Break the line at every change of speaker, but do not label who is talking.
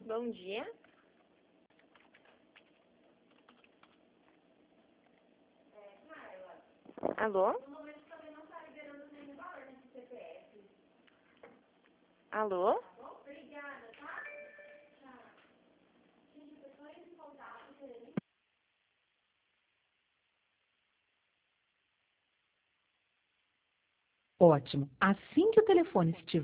Bom dia. Alô? No momento também não está liberando nenhum valor nesse CPF. Alô? Tá bom? Obrigada, tá? Tchau. Gente, pessoas em contato, querendo.
Ótimo. Assim que o telefone estiver